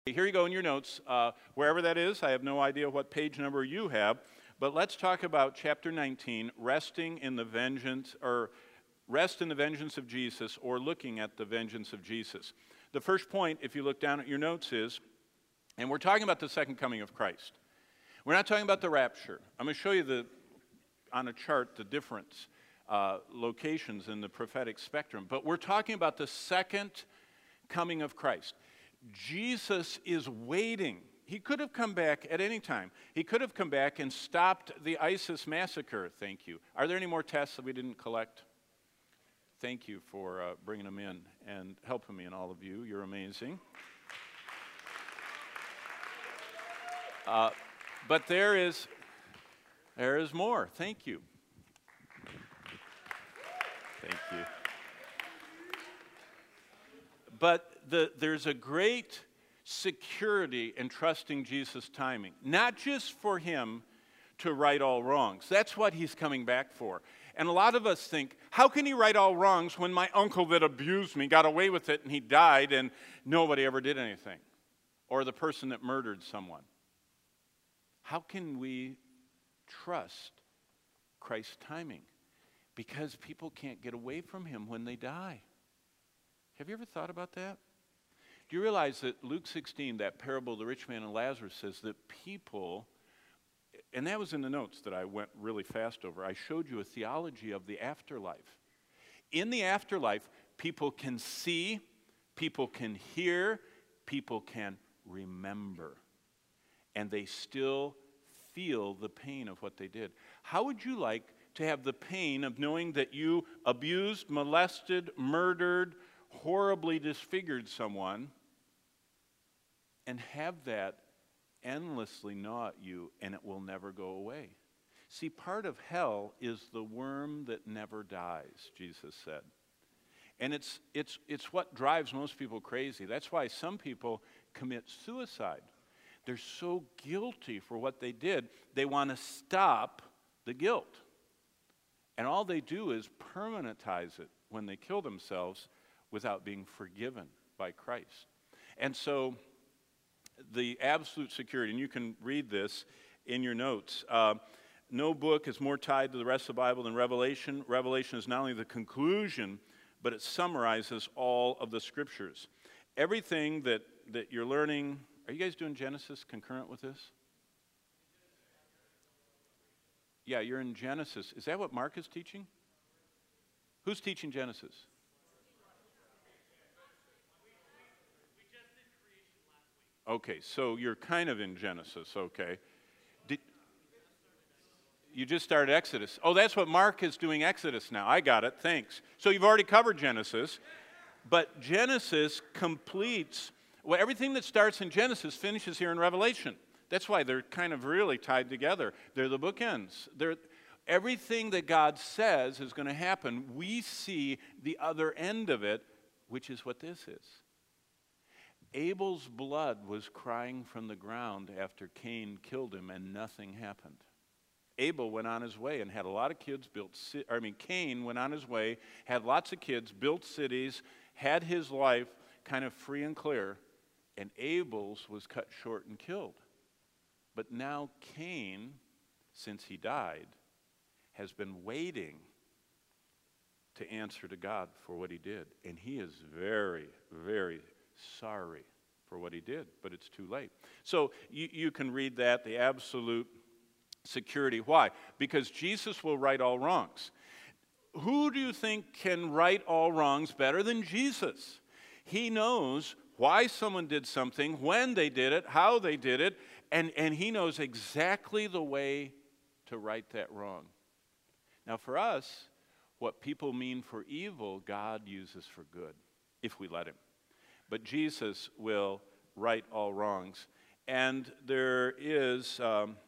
Here you go in your notes. Wherever that is, I have no idea what page number you have, but let's talk about chapter 19, rest in the vengeance of Jesus, or looking at the vengeance of Jesus. The first point, if you look down at your notes, is, and we're talking about the second coming of Christ. We're not talking about the rapture. I'm going to show you on a chart the different locations in the prophetic spectrum, but we're talking about the second coming of Christ. Jesus is waiting. He could have come back at any time. He could have come back and stopped the ISIS massacre. Thank you. Are there any more tests that we didn't collect? Thank you for bringing them in and helping me, and all of you. You're amazing. But there is more. Thank you. Thank you. But there's a great security in trusting Jesus' timing, not just for him to right all wrongs. That's what he's coming back for. And a lot of us think, how can he right all wrongs when my uncle that abused me got away with it and he died and nobody ever did anything? Or the person that murdered someone. How can we trust Christ's timing? Because people can't get away from him when they die. Have you ever thought about that? Do you realize that Luke 16, that parable of the rich man and Lazarus, says that people, and that was in the notes that I went really fast over, I showed you a theology of the afterlife. In the afterlife, people can see, people can hear, people can remember, and they still feel the pain of what they did. How would you like to have the pain of knowing that you abused, molested, murdered, horribly disfigured someone, and have that endlessly gnaw at you, and it will never go away? See, part of hell is the worm that never dies, Jesus said. And it's what drives most people crazy. That's why some people commit suicide. They're so guilty for what they did, they want to stop the guilt. And all they do is permanentize it when they kill themselves without being forgiven by Christ. And so the absolute security, and you can read this in your notes, no book is more tied to the rest of the Bible than Revelation. Revelation is not only the conclusion, but it summarizes all of the scriptures. Everything that you're learning, are you guys doing Genesis concurrent with this? Yeah, you're in Genesis. Is that what Mark is teaching? Who's teaching Genesis? Okay, so you're kind of in Genesis, okay. You just started Exodus. Oh, that's what Mark is doing, Exodus now. I got it, thanks. So you've already covered Genesis, but Genesis completes, well, everything that starts in Genesis finishes here in Revelation. That's why they're kind of really tied together. They're the bookends. Everything that God says is going to happen, we see the other end of it, which is what this is. Abel's blood was crying from the ground after Cain killed him, and nothing happened. Abel went on his way and had a lot of kids, Cain went on his way, had lots of kids, built cities, had his life kind of free and clear, and Abel's was cut short and killed. But now Cain, since he died, has been waiting to answer to God for what he did. And he is very, very sorry for what he did, but it's too late. So you can read that, the absolute security. Why? Because Jesus will right all wrongs. Who do you think can right all wrongs better than Jesus? He knows why someone did something, when they did it, how they did it, and he knows exactly the way to right that wrong. Now for us, what people mean for evil, God uses for good, if we let him. But Jesus will right all wrongs. And there is,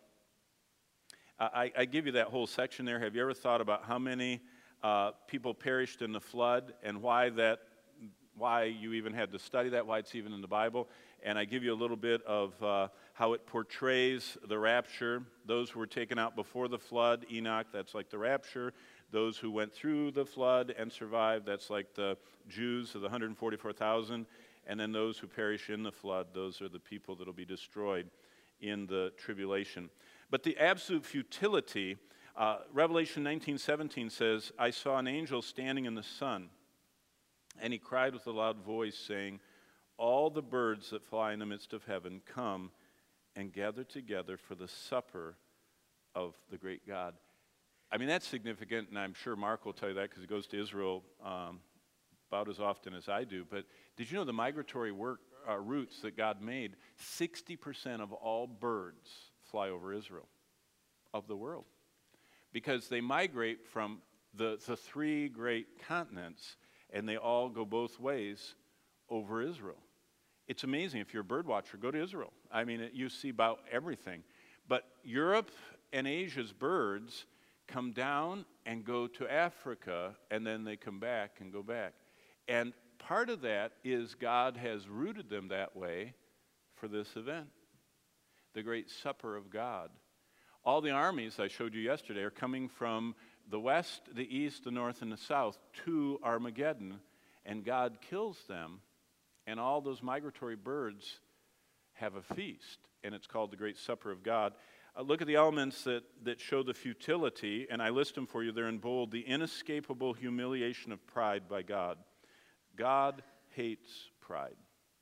I give you that whole section there. Have you ever thought about how many people perished in the flood and why you even had to study that, why it's even in the Bible? And I give you a little bit of how it portrays the rapture. Those who were taken out before the flood, Enoch, that's like the rapture. Those who went through the flood and survived, that's like the Jews of the 144,000. And then those who perish in the flood, those are the people that will be destroyed in the tribulation. But the absolute futility, Revelation 19:17 says, I saw an angel standing in the sun, and he cried with a loud voice, saying, all the birds that fly in the midst of heaven, come and gather together for the supper of the great God. I mean, that's significant, and I'm sure Mark will tell you that because he goes to Israel about as often as I do. But did you know the migratory routes that God made, 60% of all birds fly over Israel, of the world, because they migrate from the three great continents, and they all go both ways over Israel. It's amazing. If you're a bird watcher, go to Israel. I mean, you see about everything. But Europe and Asia's birds come down and go to Africa, and then they come back and go back. And part of that is God has rooted them that way for this event, the great supper of God. All the armies I showed you yesterday are coming from the west, the east, the north, and the south to Armageddon, and God kills them, and all those migratory birds have a feast, and it's called the Great Supper of God. Look at the elements that show the futility, and I list them for you. They're in bold. The inescapable humiliation of pride by God. God hates pride.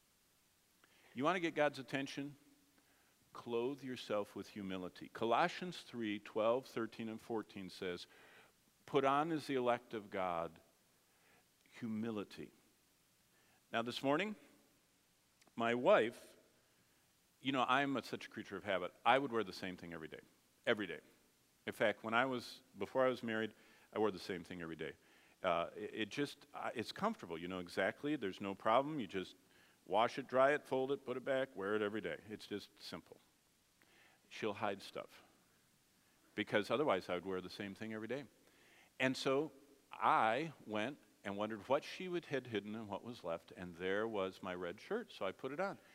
You want to get God's attention? Clothe yourself with humility. Colossians 3:12, 13, and 14 says, put on as the elect of God humility. Now this morning, my wife, you know, I'm such a creature of habit. I would wear the same thing every day. Every day. In fact, before I was married, I wore the same thing every day. It's comfortable. You know exactly. There's no problem. You just wash it, dry it, fold it, put it back, wear it every day. It's just simple. She'll hide stuff, because otherwise I would wear the same thing every day. And so I went and wondered what she had hidden and what was left, and there was my red shirt, so I put it on.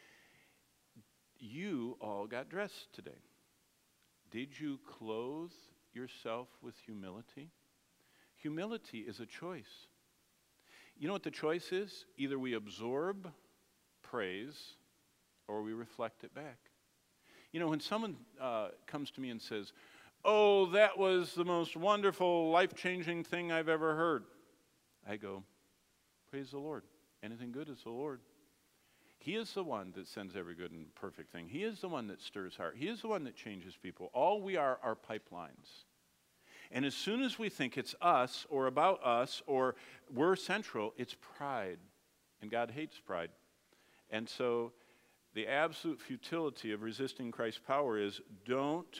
You all got dressed today. Did you clothe yourself with humility? Humility is a choice. You know what the choice is? Either we absorb praise or we reflect it back. You know, when someone comes to me and says, oh, that was the most wonderful, life-changing thing I've ever heard, I go, praise the Lord. Anything good is the Lord. He is the one that sends every good and perfect thing. He is the one that stirs heart. He is the one that changes people. All we are pipelines. And as soon as we think it's us or about us or we're central, it's pride. And God hates pride. And so the absolute futility of resisting Christ's power is don't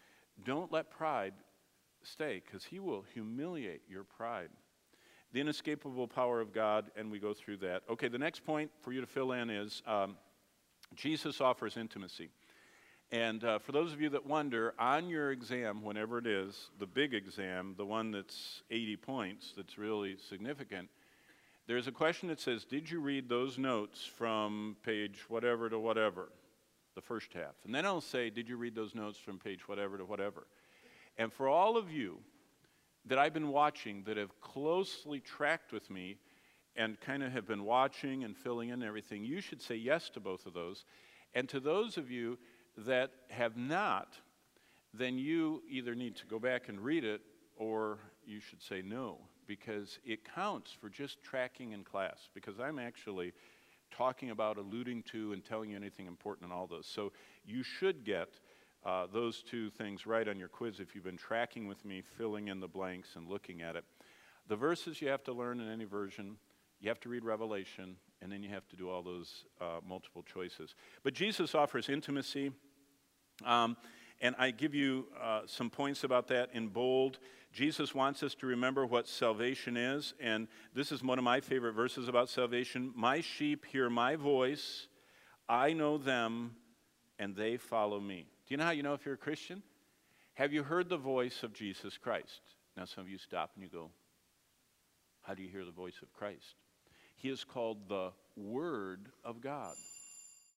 let pride stay, because he will humiliate your pride. The inescapable power of God, and we go through that. Okay, the next point for you to fill in is Jesus offers intimacy. And for those of you that wonder, on your exam, whenever it is, the big exam, the one that's 80 points, that's really significant, there's a question that says, did you read those notes from page whatever to whatever, the first half? And then I'll say, did you read those notes from page whatever to whatever? And for all of you that I've been watching that have closely tracked with me and kind of have been watching and filling in everything, you should say yes to both of those. And to those of you that have not, then you either need to go back and read it, or you should say no, because it counts for just tracking in class, because I'm actually talking about, alluding to, and telling you anything important in all those. So you should get those two things right on your quiz if you've been tracking with me, filling in the blanks and looking at it. The verses you have to learn in any version, you have to read Revelation, and then you have to do all those multiple choices. But Jesus offers intimacy, and I give you some points about that in bold. Jesus wants us to remember what salvation is, and this is one of my favorite verses about salvation. My sheep hear my voice, I know them, and they follow me. Do you know how you know if you're a Christian? Have you heard the voice of Jesus Christ? Now some of you stop and you go, how do you hear the voice of Christ? He is called the Word of God.